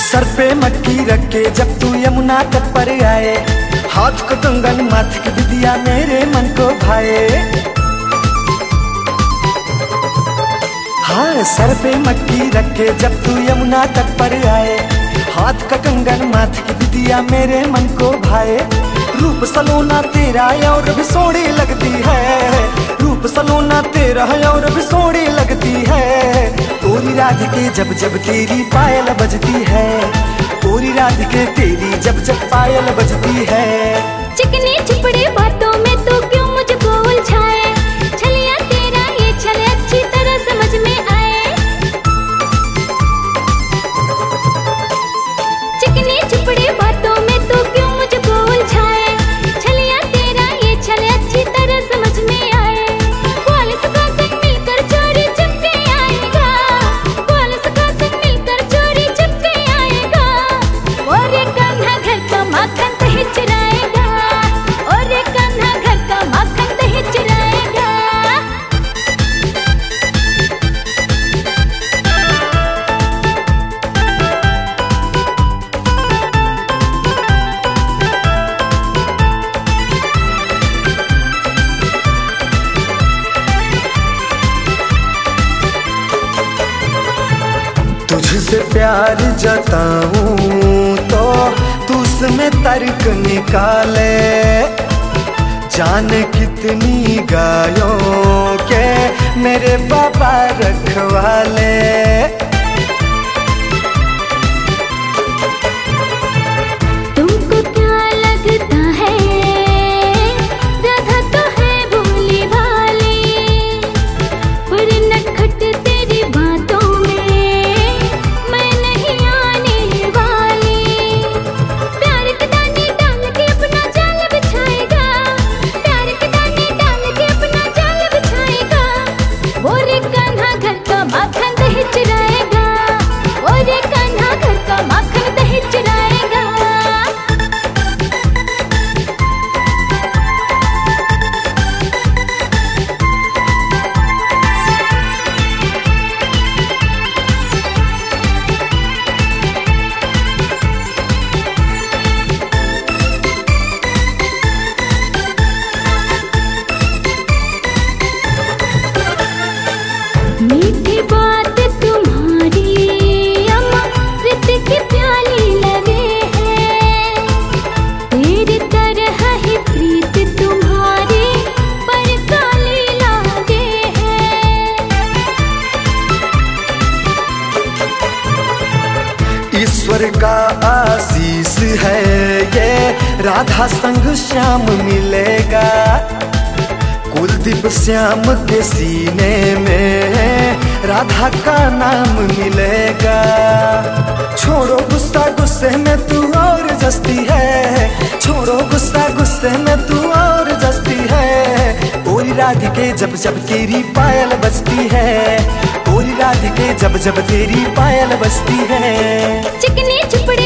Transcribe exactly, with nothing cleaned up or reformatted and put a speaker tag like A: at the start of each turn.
A: Sir पे मटकी रख के जब तू यमुना तट पर आए, हाथ को कंगन माथ की बिंदिया मेरे मन को भाए। हाँ, सर पे मटकी रख के जब तू यमुना तट पर आए, हाथ का कंगन माथ की बिंदिया मेरे मन को भाए। रूप सलोना तेरा और भी सोड़ी लगती है, रूप सलोना तेरा और भी सोड़ी लगती है। ओरी राधिके जब जब तेरी पायल बजती है, ओरी राधिके तेरी जब जब पायल बजती है।
B: चिकनी चिपड़े बातों में तो क्यों मुझको उलझाए, छलिया तेरा ये छल अच्छी तरह समझ में आए। चिकनी चिपड़े बातों में तो क्यों मुझको उलझाए, छलिया तेरा ये छल अच्छी तरह समझ में आए। ग्वाल सखा संग मिलकर चोरी चुपके आएगा, ग्वाल सखा संग मिलकर चोरी चुपके आएगा। और ये कान्हा घर का माखन दही चुराएगा, और ये कान्हा घर का माखन दही चुराएगा।
A: तुझसे प्यार जताऊं तो तू उसमें तर्क निकाले, जाने कितनी गायों के मेरे बाबा रखवाले।
B: तुमको क्या लगता है राधा तो है भोली भाली, पर नटखट तेरी बातों में मैं नहीं आने वाली। प्यार की दानी डाल के अपना जाल बिछाएगा, प्यार की दानी डाल के अपना जाल बिछाएगा। वो रे कान्हा घर का माखन दही चुराएगा, वो रे कान्हा घर का माखन दही चुराएगा। मीठी बात तुम्हारी अमृत की प्याली लगे है, तेरी तरह ही प्रीत तुम्हारी पर काली लागे है।
A: ईश्वर का आशीष है ये राधा संग श्याम मिलेगा, कुलदीप श्याम के सीने में राधा का नाम मिलेगा। छोड़ो गुस्सा गुस्से में तू और जस्ती है, छोड़ो गुस्सा गुस्से में तू और जस्ती है। ओरी राधिके जब जब तेरी पायल बजती है, ओरी राधिके जब जब तेरी पायल बजती है।
B: चिकनी चिपड़ी